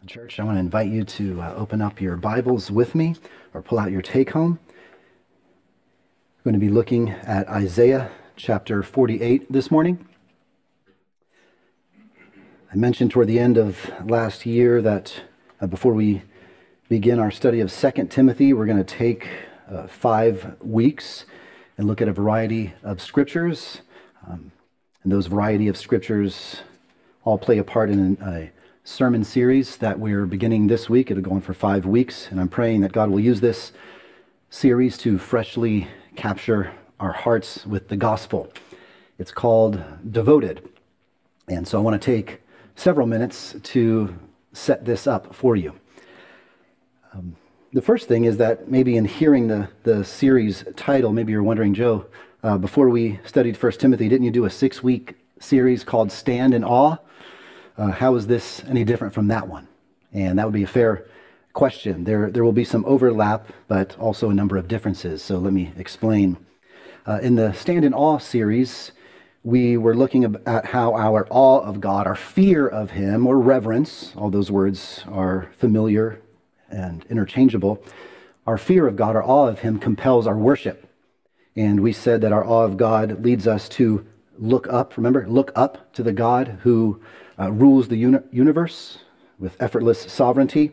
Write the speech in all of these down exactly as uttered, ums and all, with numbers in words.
Church, I want to invite you to uh, open up your Bibles with me or pull out your take-home. We're going to be looking at Isaiah chapter forty-eight this morning. I mentioned toward the end of last year that uh, before we begin our study of Second Timothy, we're going to take uh, five weeks and look at a variety of scriptures. Um, and those variety of scriptures all play a part in a sermon series that we're beginning this week. It'll go on for five weeks, and I'm praying that God will use this series to freshly capture our hearts with the gospel. It's called Devoted, and so I want to take several minutes to set this up for you. Um, the first thing is that maybe in hearing the, the series title, maybe you're wondering, Joe, uh, before we studied First Timothy, didn't you do a six-week series called Stand in Awe? Uh, how is this any different from that one? And that would be a fair question. There, there will be some overlap, but also a number of differences. So let me explain. Uh, in the Stand in Awe series, we were looking at how our awe of God, our fear of Him, or reverence, all those words are familiar and interchangeable. Our fear of God, our awe of Him, compels our worship. And we said that our awe of God leads us to look up, remember, look up to the God who Uh, rules the uni- universe with effortless sovereignty.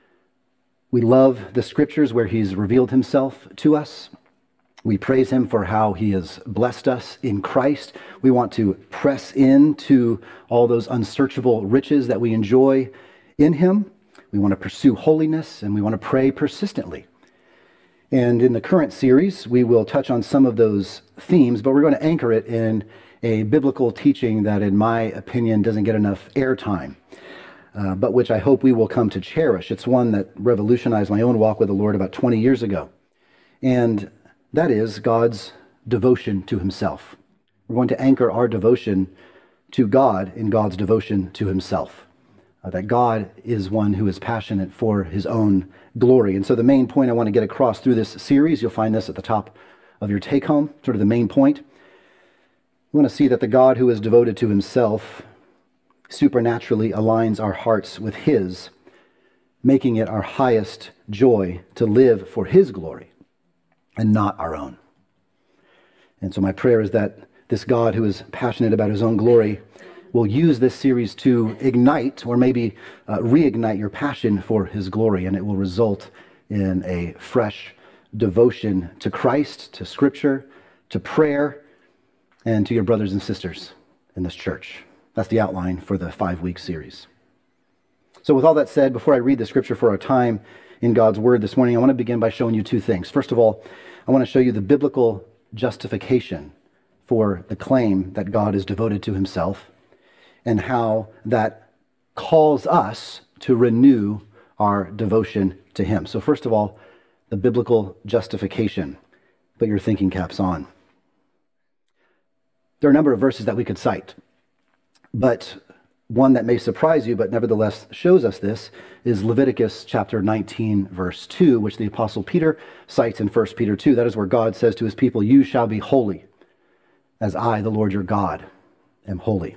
We love the scriptures where He's revealed Himself to us. We praise Him for how He has blessed us in Christ. We want to press into all those unsearchable riches that we enjoy in Him. We want to pursue holiness, and we want to pray persistently. And in the current series, we will touch on some of those themes, but we're going to anchor it in a biblical teaching that, in my opinion, doesn't get enough airtime, uh, but which I hope we will come to cherish. It's one that revolutionized my own walk with the Lord about twenty years ago, and that is God's devotion to Himself. We're going to anchor our devotion to God in God's devotion to Himself, uh, that God is one who is passionate for His own glory. And so the main point I want to get across through this series, you'll find this at the top of your take-home, sort of the main point. We want to see that the God who is devoted to Himself supernaturally aligns our hearts with His, making it our highest joy to live for His glory and not our own. And so my prayer is that this God who is passionate about His own glory will use this series to ignite or maybe uh, reignite your passion for His glory, and it will result in a fresh devotion to Christ, to Scripture, to prayer, and to your brothers and sisters in this church. That's the outline for the five-week series. So with all that said, before I read the scripture for our time in God's Word this morning, I want to begin by showing you two things. First of all, I want to show you the biblical justification for the claim that God is devoted to Himself and how that calls us to renew our devotion to Him. So first of all, the biblical justification. Put your thinking caps on. There are a number of verses that we could cite, but one that may surprise you, but nevertheless shows us this, is Leviticus chapter nineteen, verse two, which the Apostle Peter cites in First Peter two. That is where God says to His people, "You shall be holy, as I, the Lord your God, am holy."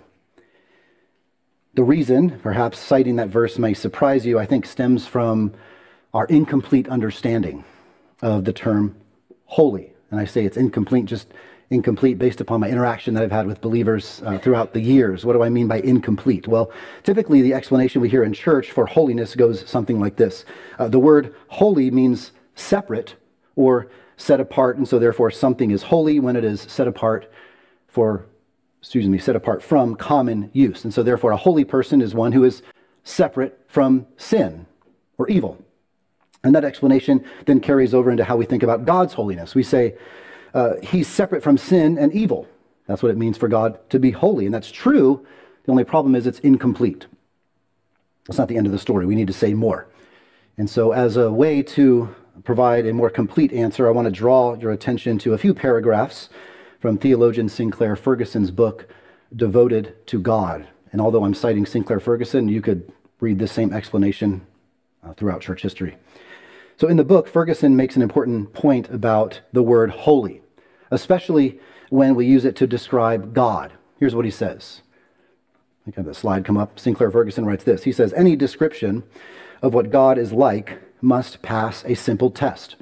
The reason, perhaps citing that verse may surprise you, I think stems from our incomplete understanding of the term holy. And I say it's incomplete just incomplete based upon my interaction that I've had with believers uh, throughout the years. What do I mean by incomplete? Well, typically the explanation we hear in church for holiness goes something like this. Uh, the word holy means separate or set apart, and so therefore something is holy when it is set apart for, excuse me, set apart from common use. And so therefore a holy person is one who is separate from sin or evil. And that explanation then carries over into how we think about God's holiness. We say, Uh, he's separate from sin and evil. That's what it means for God to be holy. And that's true. The only problem is it's incomplete. That's not the end of the story. We need to say more. And so as a way to provide a more complete answer, I want to draw your attention to a few paragraphs from theologian Sinclair Ferguson's book, Devoted to God. And although I'm citing Sinclair Ferguson, you could read this same explanation uh, throughout church history. So in the book, Ferguson makes an important point about the word holy, especially when we use it to describe God. Here's what he says. We can have the slide come up. Sinclair Ferguson writes this. He says, any description of what God is like must pass a simple test.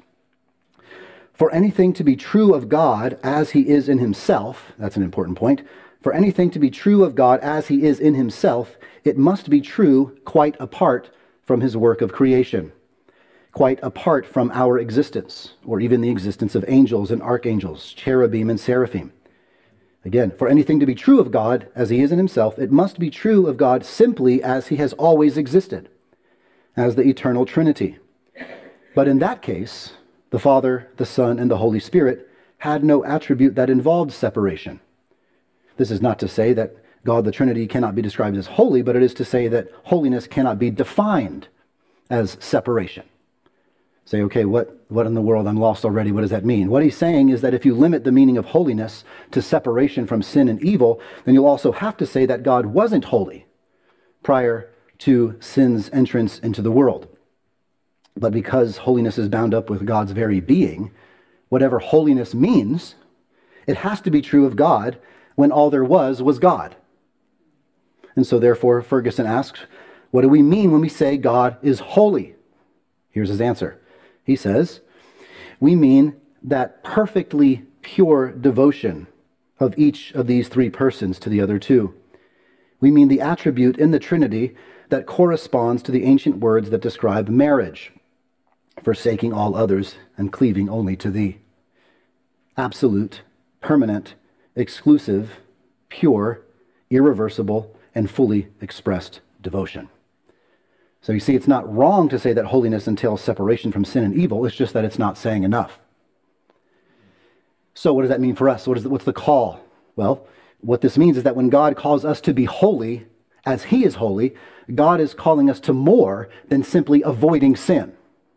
For anything to be true of God as he is in himself, that's an important point, for anything to be true of God as he is in himself, it must be true quite apart from his work of creation, quite apart from our existence, or even the existence of angels and archangels, cherubim and seraphim. Again, for anything to be true of God as he is in himself, it must be true of God simply as he has always existed, as the eternal Trinity. But in that case, the Father, the Son, and the Holy Spirit had no attribute that involved separation. This is not to say that God the Trinity cannot be described as holy, but it is to say that holiness cannot be defined as separation. Say, okay, what, what in the world? I'm lost already. What does that mean? What he's saying is that if you limit the meaning of holiness to separation from sin and evil, then you'll also have to say that God wasn't holy prior to sin's entrance into the world. But because holiness is bound up with God's very being, whatever holiness means, it has to be true of God when all there was was God. And so therefore, Ferguson asks, what do we mean when we say God is holy? Here's his answer. He says, we mean that perfectly pure devotion of each of these three persons to the other two. We mean the attribute in the Trinity that corresponds to the ancient words that describe marriage, forsaking all others and cleaving only to thee. Absolute, permanent, exclusive, pure, irreversible, and fully expressed devotion. So you see, it's not wrong to say that holiness entails separation from sin and evil. It's just that it's not saying enough. So what does that mean for us? What is the, what's the call? Well, what this means is that when God calls us to be holy, as he is holy, God is calling us to more than simply avoiding sin.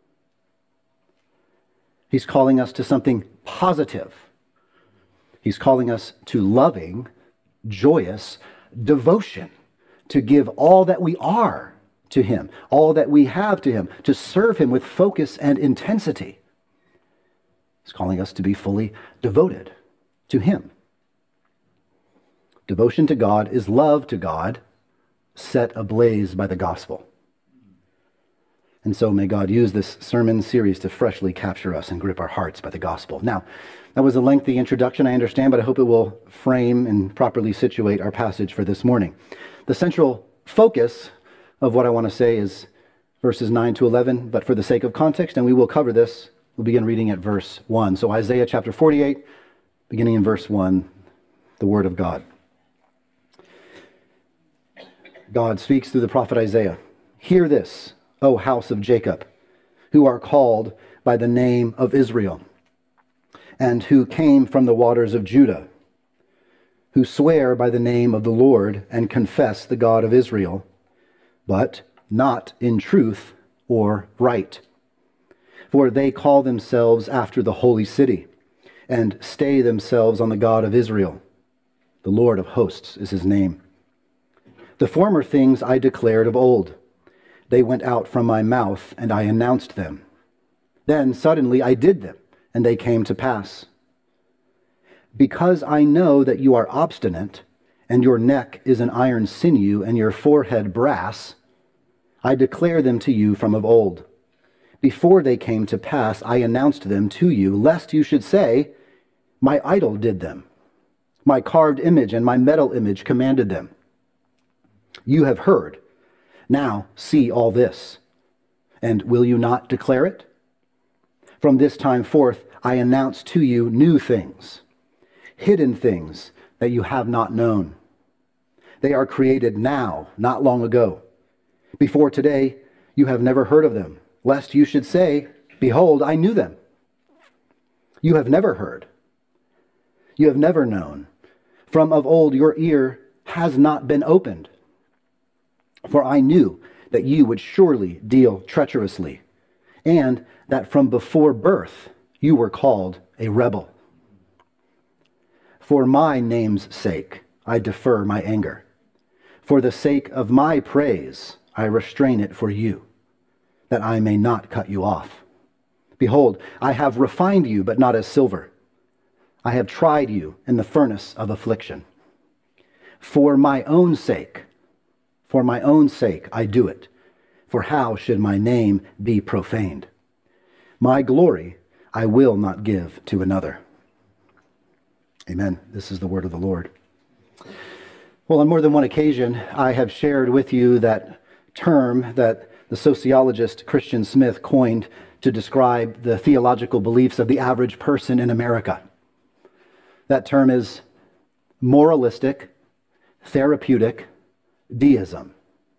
He's calling us to something positive. He's calling us to loving, joyous devotion, to give all that we are to him, all that we have to him, to serve him with focus and intensity. He's calling us to be fully devoted to him. Devotion to God is love to God, set ablaze by the gospel. And so may God use this sermon series to freshly capture us and grip our hearts by the gospel. Now, that was a lengthy introduction, I understand, but I hope it will frame and properly situate our passage for this morning. The central focus of what I want to say is verses nine to eleven, but for the sake of context, and we will cover this, we'll begin reading at verse one. So Isaiah chapter forty-eight, beginning in verse one, the word of God. God speaks through the prophet Isaiah. Hear this, O house of Jacob, who are called by the name of Israel, and who came from the waters of Judah, who swear by the name of the Lord and confess the God of Israel, but not in truth or right. For they call themselves after the holy city, and stay themselves on the God of Israel. The Lord of hosts is his name. The former things I declared of old. They went out from my mouth, and I announced them. Then suddenly I did them, and they came to pass. Because I know that you are obstinate, and your neck is an iron sinew, and your forehead brass, I declare them to you from of old. Before they came to pass, I announced them to you, lest you should say, my idol did them. My carved image and my metal image commanded them. You have heard. Now see all this. And will you not declare it? From this time forth, I announce to you new things, hidden things that you have not known. They are created now, not long ago. Before today, you have never heard of them, lest you should say, behold, I knew them. You have never heard. You have never known. From of old your ear has not been opened. For I knew that you would surely deal treacherously, and that from before birth you were called a rebel. For my name's sake, I defer my anger. For the sake of my praise, I restrain it for you, that I may not cut you off. Behold, I have refined you, but not as silver. I have tried you in the furnace of affliction. For my own sake, For my own sake I do it. For how should my name be profaned? My glory I will not give to another. Amen. This is the word of the Lord. Well, on more than one occasion, I have shared with you that term that the sociologist Christian Smith coined to describe the theological beliefs of the average person in America. That term is moralistic, therapeutic deism.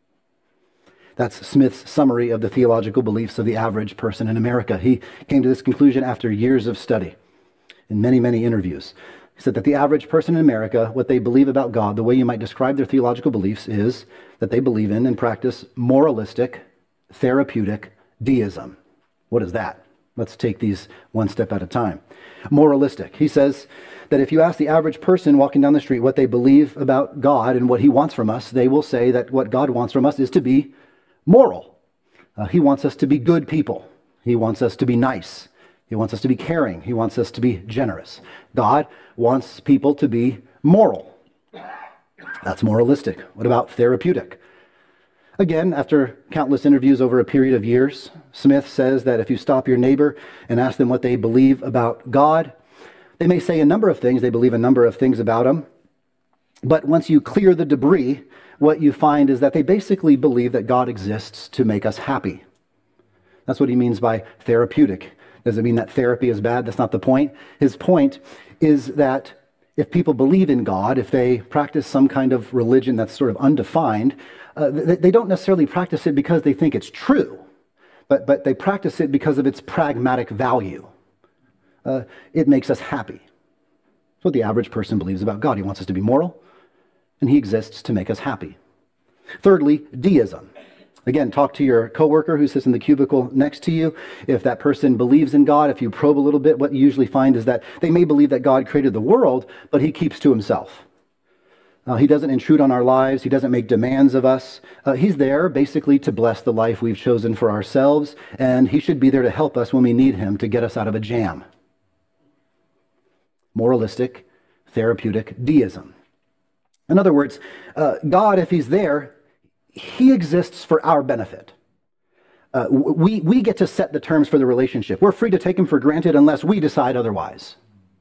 That's Smith's summary of the theological beliefs of the average person in America. He came to this conclusion after years of study and many, many interviews. He said that the average person in America, what they believe about God, the way you might describe their theological beliefs is that they believe in and practice moralistic, therapeutic deism. What is that? Let's take these one step at a time. Moralistic. He says that if you ask the average person walking down the street what they believe about God and what he wants from us, they will say that what God wants from us is to be moral. Uh, he wants us to be good people. He wants us to be nice. He wants us to be caring. He wants us to be generous. God wants people to be moral. That's moralistic. What about therapeutic? Again, after countless interviews over a period of years, Smith says that if you stop your neighbor and ask them what they believe about God, they may say a number of things. They believe a number of things about him. But once you clear the debris, what you find is that they basically believe that God exists to make us happy. That's what he means by therapeutic. Does it mean that therapy is bad? That's not the point. His point is that if people believe in God, if they practice some kind of religion that's sort of undefined, uh, they, they don't necessarily practice it because they think it's true, but, but they practice it because of its pragmatic value. Uh, it makes us happy. That's what the average person believes about God. He wants us to be moral, and he exists to make us happy. Thirdly, deism. Again, talk to your coworker who sits in the cubicle next to you. If that person believes in God, if you probe a little bit, what you usually find is that they may believe that God created the world, but he keeps to himself. Uh, he doesn't intrude on our lives. He doesn't make demands of us. Uh, he's there basically to bless the life we've chosen for ourselves, and he should be there to help us when we need him to get us out of a jam. Moralistic, therapeutic deism. In other words, uh, God, if he's there, he exists for our benefit. Uh, we, we get to set the terms for the relationship. We're free to take him for granted unless we decide otherwise.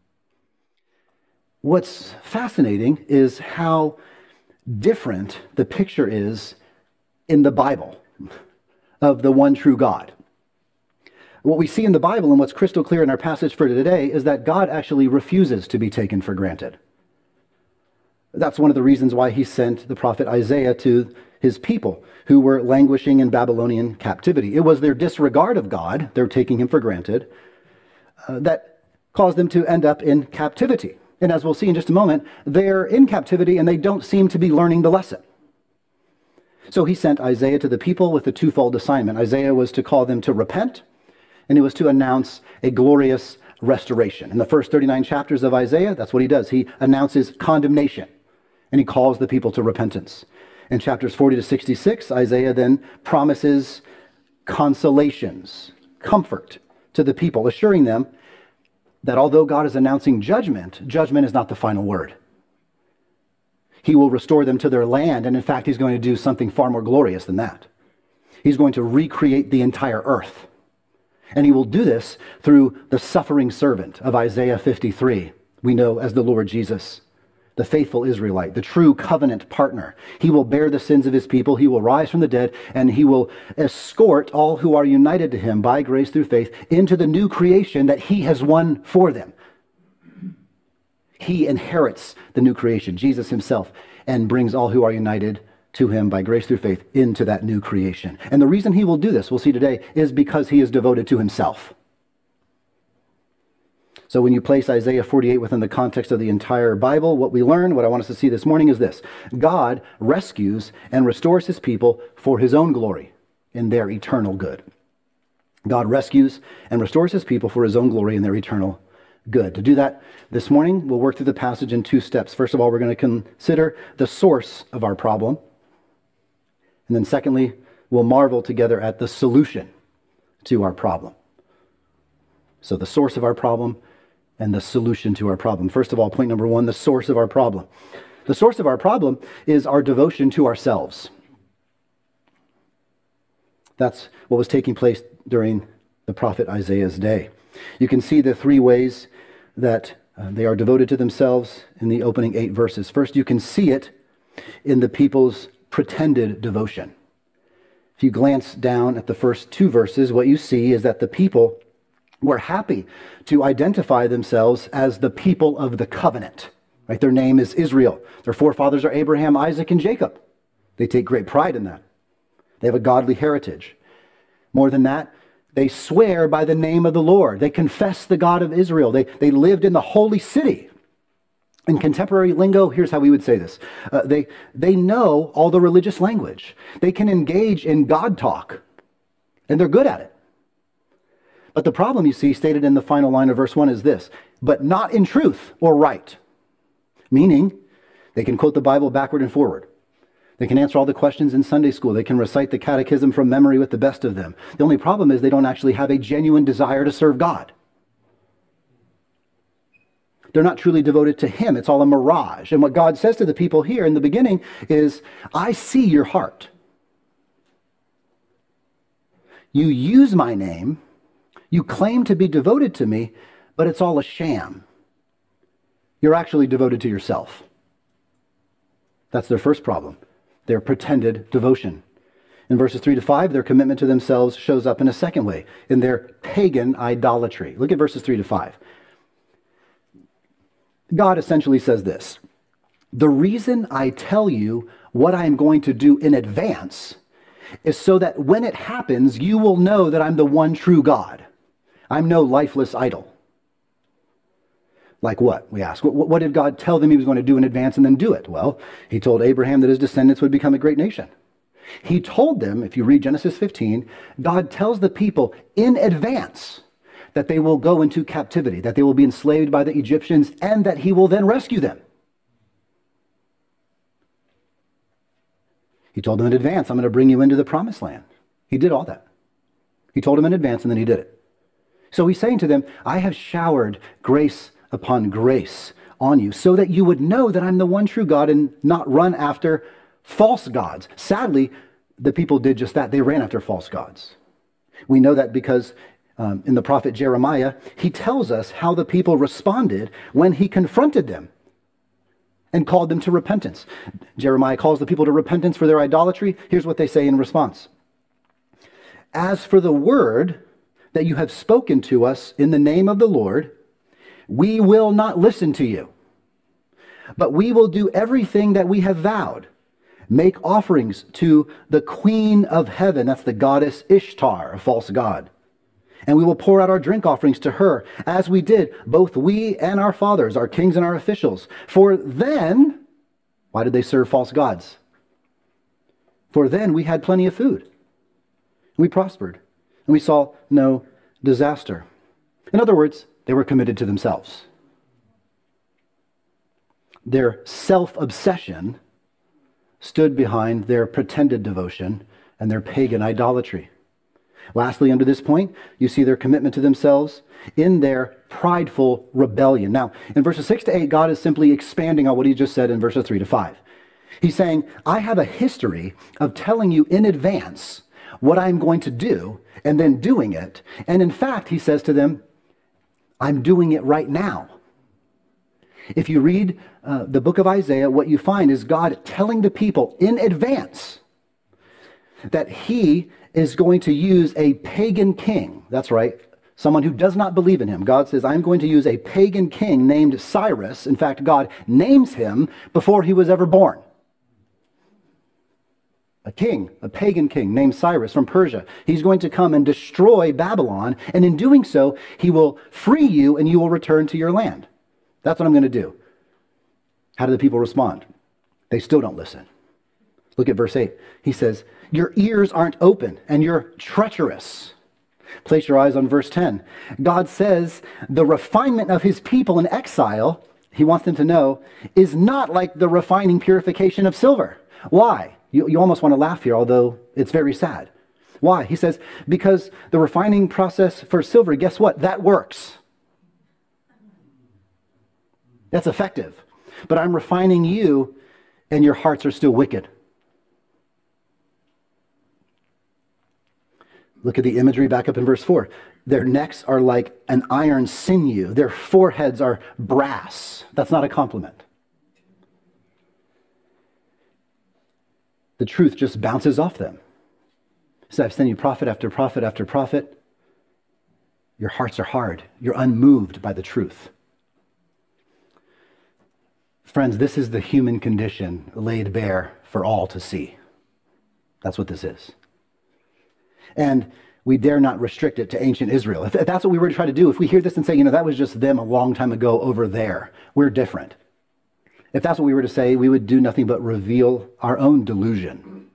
What's fascinating is how different the picture is in the Bible of the one true God. What we see in the Bible and what's crystal clear in our passage for today is that God actually refuses to be taken for granted. That's one of the reasons why he sent the prophet Isaiah to his people who were languishing in Babylonian captivity. It was their disregard of God, their taking him for granted, uh, that caused them to end up in captivity. And as we'll see in just a moment, they're in captivity and they don't seem to be learning the lesson. So he sent Isaiah to the people with a twofold assignment. Isaiah was to call them to repent, and he was to announce a glorious restoration. In the first thirty-nine chapters of Isaiah, that's what he does. He announces condemnation, and he calls the people to repentance. In chapters forty to sixty-six, Isaiah then promises consolations, comfort to the people, assuring them that although God is announcing judgment, judgment is not the final word. He will restore them to their land, and in fact, he's going to do something far more glorious than that. He's going to recreate the entire earth. And he will do this through the suffering servant of Isaiah fifty-three, we know as the Lord Jesus, the faithful Israelite, the true covenant partner. He will bear the sins of his people. He will rise from the dead, and he will escort all who are united to him by grace through faith into the new creation that he has won for them. He inherits the new creation, Jesus himself, and brings all who are united to him by grace through faith into that new creation. And the reason he will do this, we'll see today, is because he is devoted to himself. So when you place Isaiah forty-eight within the context of the entire Bible, what we learn, what I want us to see this morning is this: God rescues and restores his people for his own glory in their eternal good. God rescues and restores his people for his own glory in their eternal good. To do that this morning, we'll work through the passage in two steps. First of all, we're going to consider the source of our problem. And then secondly, we'll marvel together at the solution to our problem. So the source of our problem and the solution to our problem. First of all, point number one, the source of our problem. The source of our problem is our devotion to ourselves. That's what was taking place during the prophet Isaiah's day. You can see the three ways that uh, they are devoted to themselves in the opening eight verses. First, you can see it in the people's pretended devotion. If you glance down at the first two verses, what you see is that the people were happy to identify themselves as the people of the covenant. Right? Their name is Israel. Their forefathers are Abraham, Isaac, and Jacob. They take great pride in that. They have a godly heritage. More than that, they swear by the name of the Lord. They confess the God of Israel. They, they lived in the holy city. In contemporary lingo, here's how we would say this. Uh, they, they know all the religious language. They can engage in God talk, and they're good at it. But the problem, you see, stated in the final line of verse one is this: but not in truth or right. Meaning, they can quote the Bible backward and forward. They can answer all the questions in Sunday school. They can recite the catechism from memory with the best of them. The only problem is they don't actually have a genuine desire to serve God. They're not truly devoted to Him. It's all a mirage. And what God says to the people here in the beginning is, I see your heart. You use my name. You claim to be devoted to me, but it's all a sham. You're actually devoted to yourself. That's their first problem. Their pretended devotion. In verses three to five, their commitment to themselves shows up in a second way, in their pagan idolatry. Look at verses three to five. God essentially says this: the reason I tell you what I am going to do in advance is so that when it happens, you will know that I'm the one true God. I'm no lifeless idol. Like what, we ask? What, what did God tell them He was going to do in advance and then do it? Well, He told Abraham that his descendants would become a great nation. He told them, if you read Genesis fifteen, God tells the people in advance that they will go into captivity, that they will be enslaved by the Egyptians, and that He will then rescue them. He told them in advance, I'm going to bring you into the promised land. He did all that. He told them in advance, and then He did it. So He's saying to them, I have showered grace upon grace on you so that you would know that I'm the one true God and not run after false gods. Sadly, the people did just that. They ran after false gods. We know that because um, in the prophet Jeremiah, he tells us how the people responded when he confronted them and called them to repentance. Jeremiah calls the people to repentance for their idolatry. Here's what they say in response. As for the word that you have spoken to us in the name of the Lord, we will not listen to you, but we will do everything that we have vowed. Make offerings to the queen of heaven, that's the goddess Ishtar, a false god. And we will pour out our drink offerings to her, as we did, both we and our fathers, our kings and our officials. For then, why did they serve false gods? For then we had plenty of food. We prospered, and we saw no disaster. In other words, they were committed to themselves. Their self-obsession stood behind their pretended devotion and their pagan idolatry. Lastly, under this point, you see their commitment to themselves in their prideful rebellion. Now, in verses six to eight, God is simply expanding on what He just said in verses three to five. He's saying, I have a history of telling you in advance what I'm going to do and then doing it. And in fact, He says to them, I'm doing it right now. If you read uh, the book of Isaiah, what you find is God telling the people in advance that He is going to use a pagan king. That's right, someone who does not believe in Him. God says, I'm going to use a pagan king named Cyrus. In fact, God names him before he was ever born. A king, a pagan king named Cyrus from Persia. He's going to come and destroy Babylon, and in doing so, He will free you and you will return to your land. That's what I'm going to do. How do the people respond? They still don't listen. Look at verse eight. He says, your ears aren't open and you're treacherous. Place your eyes on verse ten. God says the refinement of His people in exile, He wants them to know, is not like the refining purification of silver. Why? You, you almost want to laugh here, although it's very sad. Why? He says, because the refining process for silver, guess what? That works. That's effective. But I'm refining you, and your hearts are still wicked. Look at the imagery back up in verse four. Their necks are like an iron sinew. Their foreheads are brass. That's not a compliment. The truth just bounces off them. So I've sent you prophet after prophet after prophet. Your hearts are hard. You're unmoved by the truth. Friends, this is the human condition laid bare for all to see. That's what this is. And we dare not restrict it to ancient Israel. If that's what we were to try to do, if we hear this and say, you know, that was just them a long time ago over there, we're different. If that's what we were to say, we would do nothing but reveal our own delusion.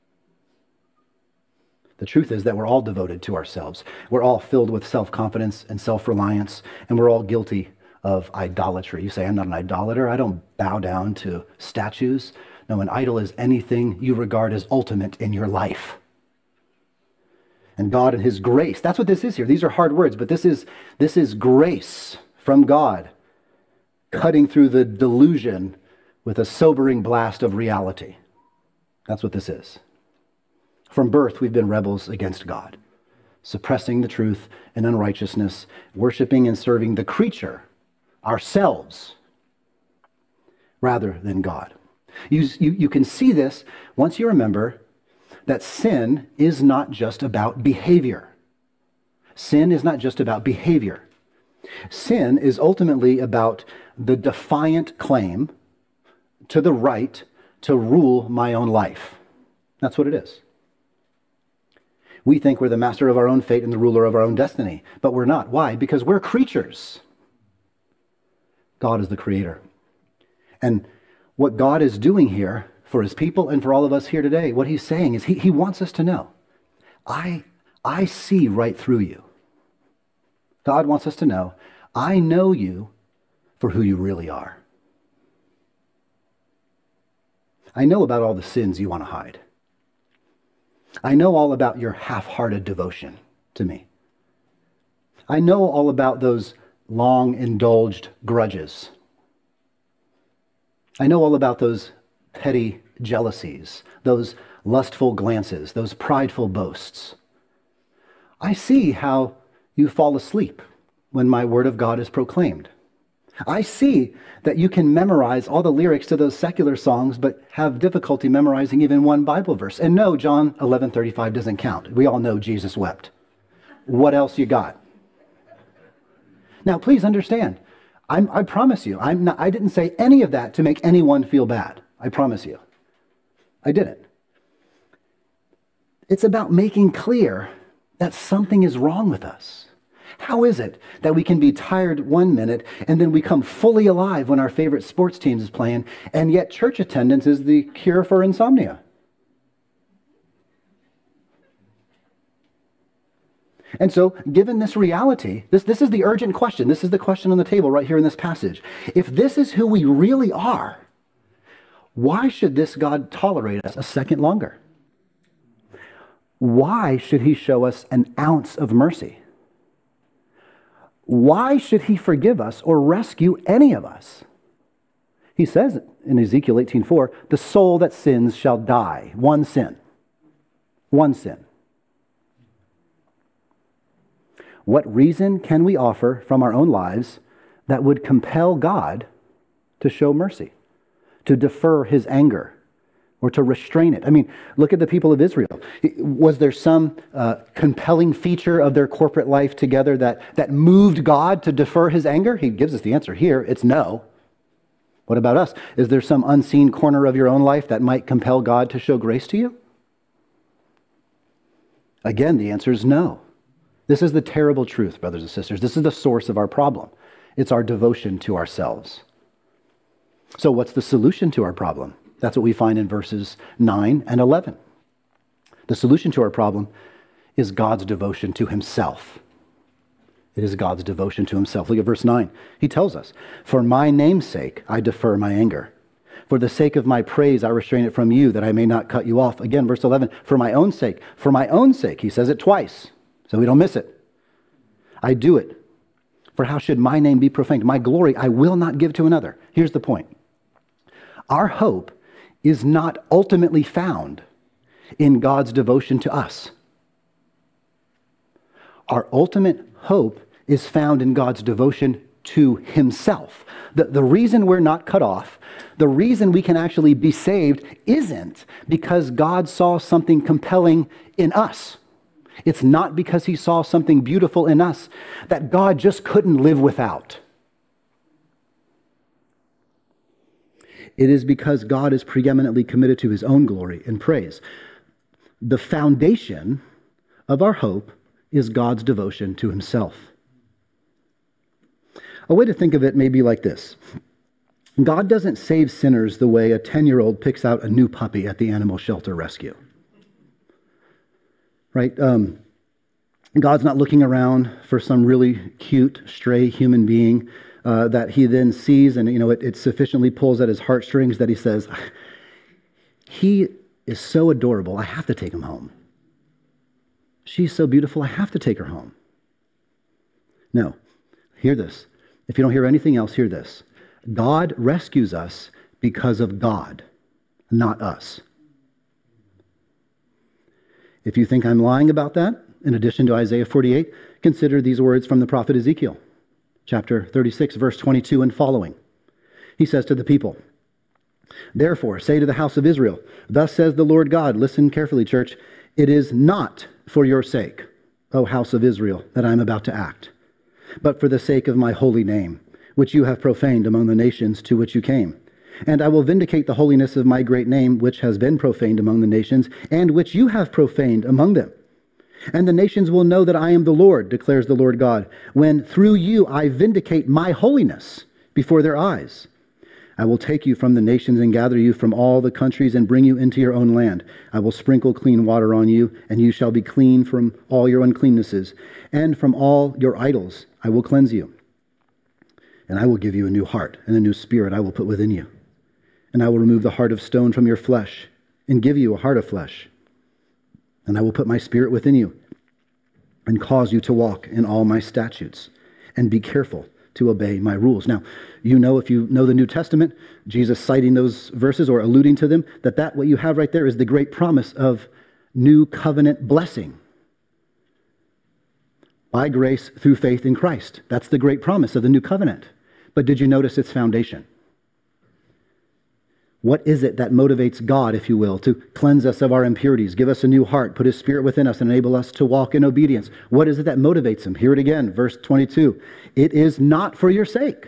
The truth is that we're all devoted to ourselves. We're all filled with self-confidence and self-reliance, and we're all guilty of idolatry. You say, I'm not an idolater. I don't bow down to statues. No, an idol is anything you regard as ultimate in your life. And God and his grace, that's what this is here. These are hard words, but this is, this is grace from God, cutting through the delusion with a sobering blast of reality. That's what this is. From birth, we've been rebels against God, suppressing the truth and unrighteousness, worshiping and serving the creature, ourselves, rather than God. You, you, you can see this once you remember that sin is not just about behavior. Sin is not just about behavior. Sin is ultimately about the defiant claim to the right to rule my own life. That's what it is. We think we're the master of our own fate and the ruler of our own destiny, but we're not. Why? Because we're creatures. God is the creator. And what God is doing here for his people and for all of us here today, what he's saying is he, he wants us to know, I, I see right through you. God wants us to know, I know you for who you really are. I know about all the sins you want to hide. I know all about your half-hearted devotion to me. I know all about those long indulged grudges. I know all about those petty jealousies, those lustful glances, those prideful boasts. I see how you fall asleep when my word of God is proclaimed. I see that you can memorize all the lyrics to those secular songs, but have difficulty memorizing even one Bible verse. And no, John eleven thirty-five doesn't count. We all know Jesus wept. What else you got? Now, please understand, I'm, I promise you, I'm not, I didn't say any of that to make anyone feel bad. I promise you. I didn't. It's about making clear that something is wrong with us. How is it that we can be tired one minute and then we come fully alive when our favorite sports team is playing, and yet church attendance is the cure for insomnia? And so, given this reality, this, this is the urgent question. This is the question on the table right here in this passage. If this is who we really are, why should this God tolerate us a second longer? Why should he show us an ounce of mercy? Why should he forgive us or rescue any of us? He says in Ezekiel eighteen four, the soul that sins shall die. One sin. One sin. What reason can we offer from our own lives that would compel God to show mercy, to defer his anger, or to restrain it? I mean, look at the people of Israel. Was there some uh, compelling feature of their corporate life together that, that moved God to defer his anger? He gives us the answer here. It's no. What about us? Is there some unseen corner of your own life that might compel God to show grace to you? Again, the answer is no. This is the terrible truth, brothers and sisters. This is the source of our problem. It's our devotion to ourselves. So what's the solution to our problem? That's what we find in verses nine and eleven. The solution to our problem is God's devotion to himself. It is God's devotion to himself. Look at verse nine. He tells us, for my name's sake, I defer my anger. For the sake of my praise, I restrain it from you, that I may not cut you off. Again, verse eleven, for my own sake, for my own sake. He says it twice, so we don't miss it. I do it. For how should my name be profaned? My glory I will not give to another. Here's the point. Our hope is not ultimately found in God's devotion to us. Our ultimate hope is found in God's devotion to himself. The, the reason we're not cut off, the reason we can actually be saved isn't because God saw something compelling in us. It's not because he saw something beautiful in us that God just couldn't live without. It is because God is preeminently committed to his own glory and praise. The foundation of our hope is God's devotion to himself. A way to think of it may be like this. God doesn't save sinners the way a ten-year-old picks out a new puppy at the animal shelter rescue. Right? Um, God's not looking around for some really cute, stray human being uh, that he then sees and, you know, it, it sufficiently pulls at his heartstrings that he says, he is so adorable, I have to take him home. She's so beautiful, I have to take her home. No, hear this. If you don't hear anything else, hear this. God rescues us because of God, not us. If you think I'm lying about that, in addition to Isaiah forty-eight, consider these words from the prophet Ezekiel, chapter thirty-six, verse twenty-two and following. He says to the people, "Therefore, say to the house of Israel, thus says the Lord God," listen carefully, church, "it is not for your sake, O house of Israel, that I am about to act, but for the sake of my holy name, which you have profaned among the nations to which you came. And I will vindicate the holiness of my great name, which has been profaned among the nations, and which you have profaned among them. And the nations will know that I am the Lord, declares the Lord God, when through you I vindicate my holiness before their eyes. I will take you from the nations and gather you from all the countries and bring you into your own land. I will sprinkle clean water on you, and you shall be clean from all your uncleannesses, and from all your idols I will cleanse you. And I will give you a new heart, and a new spirit I will put within you. And I will remove the heart of stone from your flesh, and give you a heart of flesh. And I will put my spirit within you, and cause you to walk in all my statutes, and be careful to obey my rules." Now, you know, if you know the New Testament, Jesus citing those verses or alluding to them, that that what you have right there is the great promise of new covenant blessing. By grace through faith in Christ. That's the great promise of the new covenant. But did you notice its foundation? What is it that motivates God, if you will, to cleanse us of our impurities, give us a new heart, put his spirit within us, and enable us to walk in obedience? What is it that motivates him? Hear it again, verse twenty-two. "It is not for your sake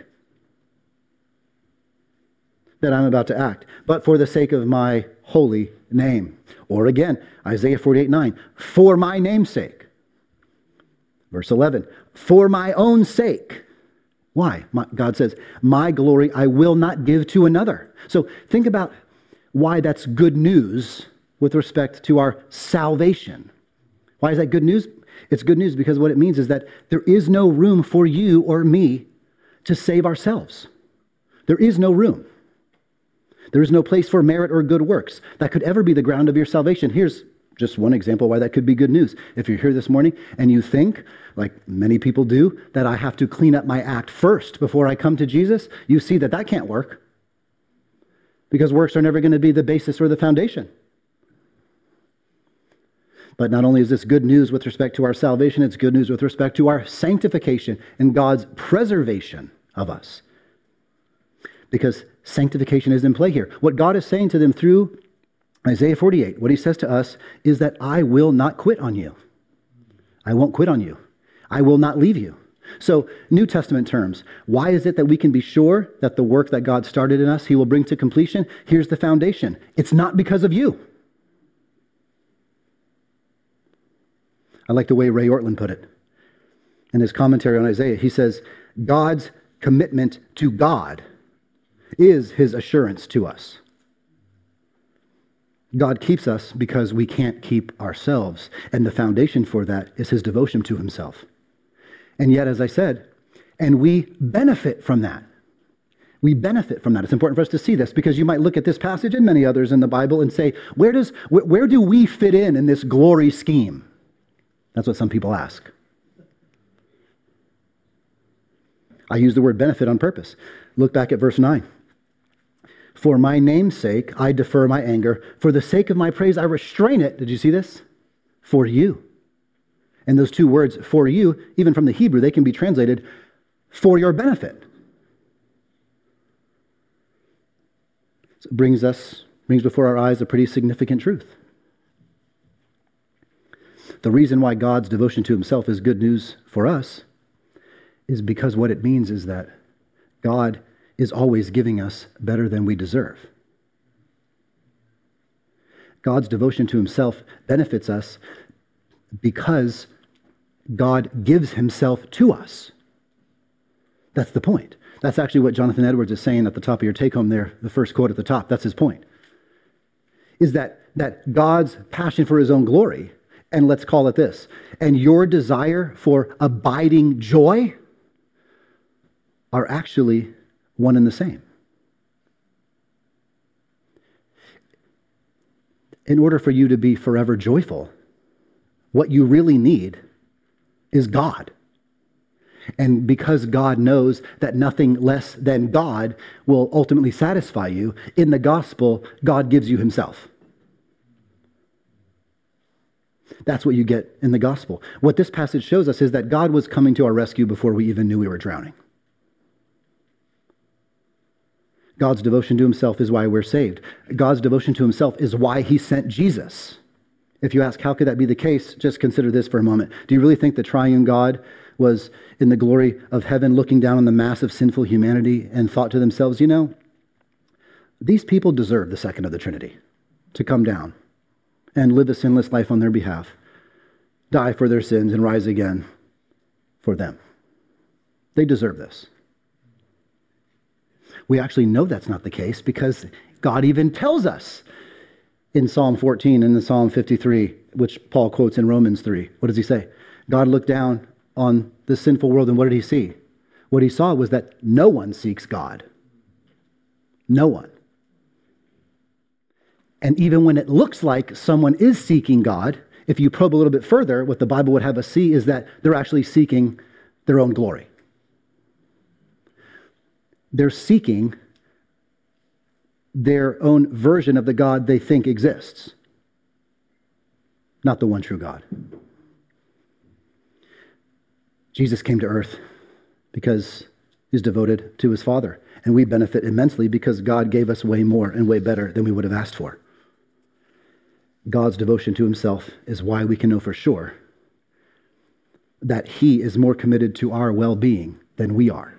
that I'm about to act, but for the sake of my holy name." Or again, Isaiah forty-eight nine, "For my name's sake." Verse eleven, "For my own sake." Why? My, God says, "My glory I will not give to another." So think about why that's good news with respect to our salvation. Why is that good news? It's good news because what it means is that there is no room for you or me to save ourselves. There is no room. There is no place for merit or good works that could ever be the ground of your salvation. Here's just one example why that could be good news. If you're here this morning and you think, like many people do, that I have to clean up my act first before I come to Jesus, you see that that can't work because works are never going to be the basis or the foundation. But not only is this good news with respect to our salvation, it's good news with respect to our sanctification and God's preservation of us. Because sanctification is in play here. What God is saying to them through Isaiah forty-eight, what he says to us is that I will not quit on you. I won't quit on you. I will not leave you. So, New Testament terms, why is it that we can be sure that the work that God started in us, he will bring to completion? Here's the foundation. It's not because of you. I like the way Ray Ortlund put it. In his commentary on Isaiah, he says, God's commitment to God is his assurance to us. God keeps us because we can't keep ourselves. And the foundation for that is his devotion to himself. And yet, as I said, and we benefit from that. We benefit from that. It's important for us to see this because you might look at this passage and many others in the Bible and say, where does, where, where do we fit in in this glory scheme? That's what some people ask. I use the word benefit on purpose. Look back at verse nine. For my name's sake, I defer my anger. For the sake of my praise, I restrain it. Did you see this? For you. And those two words, for you, even from the Hebrew, they can be translated for your benefit. So it brings us, brings before our eyes a pretty significant truth. The reason why God's devotion to himself is good news for us is because what it means is that God is always giving us better than we deserve. God's devotion to himself benefits us because God gives himself to us. That's the point. That's actually what Jonathan Edwards is saying at the top of your take home there, the first quote at the top. That's his point. Is that, that God's passion for his own glory, and let's call it this, and your desire for abiding joy are actually one and the same. In order for you to be forever joyful, what you really need is God. And because God knows that nothing less than God will ultimately satisfy you, in the gospel, God gives you himself. That's what you get in the gospel. What this passage shows us is that God was coming to our rescue before we even knew we were drowning. God's devotion to himself is why we're saved. God's devotion to himself is why he sent Jesus. If you ask, how could that be the case? Just consider this for a moment. Do you really think the triune God was in the glory of heaven looking down on the mass of sinful humanity and thought to themselves, you know, these people deserve the second of the Trinity to come down and live a sinless life on their behalf, die for their sins, and rise again for them. They deserve this. We actually know that's not the case because God even tells us in Psalm fourteen and in Psalm fifty-three, which Paul quotes in Romans three. What does he say? God looked down on the sinful world, and what did he see? What he saw was that no one seeks God. No one. And even when it looks like someone is seeking God, if you probe a little bit further, what the Bible would have us see is that they're actually seeking their own glory. They're seeking their own version of the God they think exists, not the one true God. Jesus came to earth because he's devoted to his Father, and we benefit immensely because God gave us way more and way better than we would have asked for. God's devotion to himself is why we can know for sure that he is more committed to our well-being than we are.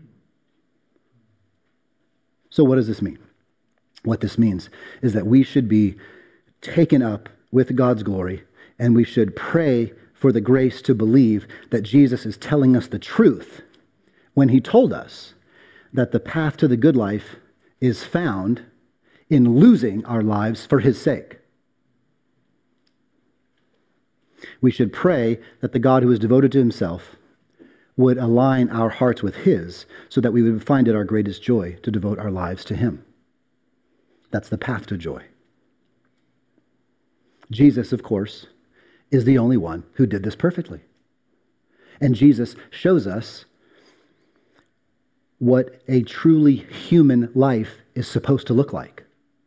So what does this mean? What this means is that we should be taken up with God's glory, and we should pray for the grace to believe that Jesus is telling us the truth when he told us that the path to the good life is found in losing our lives for his sake. We should pray that the God who is devoted to himself would align our hearts with his so that we would find it our greatest joy to devote our lives to him. That's the path to joy. Jesus, of course, is the only one who did this perfectly. And Jesus shows us what a truly human life is supposed to look like.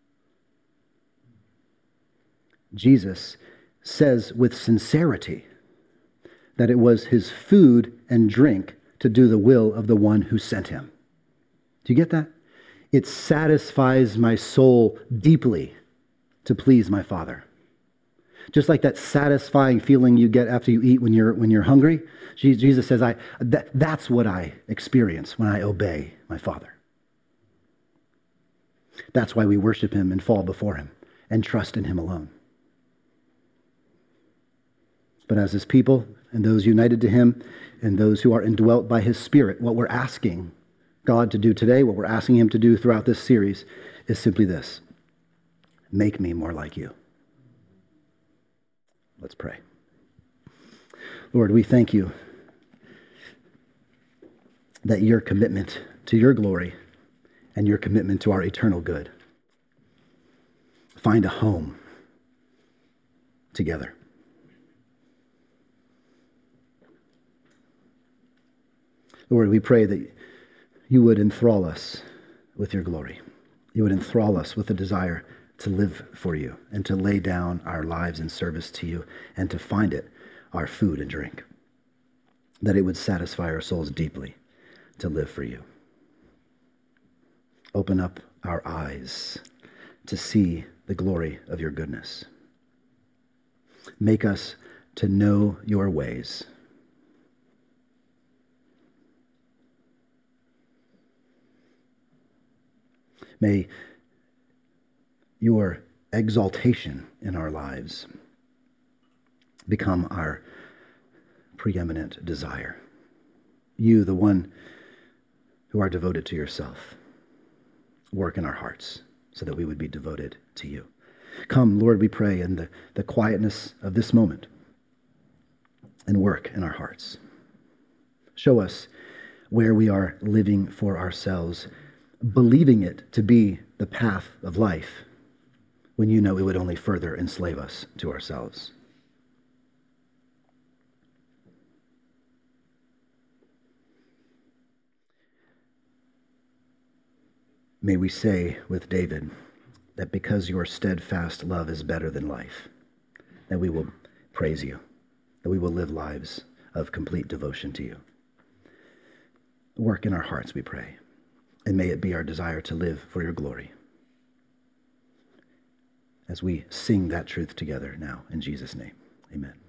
Jesus says with sincerity that it was his food and drink to do the will of the one who sent him. Do you get that? It satisfies my soul deeply to please my Father. Just like that satisfying feeling you get after you eat when you're when you're hungry, Jesus says, "I that, that's what I experience when I obey my Father." That's why we worship him and fall before him and trust in him alone. But as his people and those united to him and those who are indwelt by his Spirit, what we're asking God to do today, what we're asking him to do throughout this series is simply this: make me more like you. Let's pray. Lord, we thank you that your commitment to your glory and your commitment to our eternal good find a home together. Lord, we pray that you would enthrall us with your glory. You would enthrall us with the desire to live for you and to lay down our lives in service to you and to find it our food and drink, that it would satisfy our souls deeply to live for you. Open up our eyes to see the glory of your goodness. Make us to know your ways. May your exaltation in our lives become our preeminent desire. You, the one who are devoted to yourself, work in our hearts so that we would be devoted to you. Come, Lord, we pray in the, the quietness of this moment and work in our hearts. Show us where we are living for ourselves, believing it to be the path of life, when you know it would only further enslave us to ourselves. May we say with David that because your steadfast love is better than life, that we will praise you, that we will live lives of complete devotion to you. Work in our hearts, we pray, and may it be our desire to live for your glory. As we sing that truth together now, in Jesus' name, amen.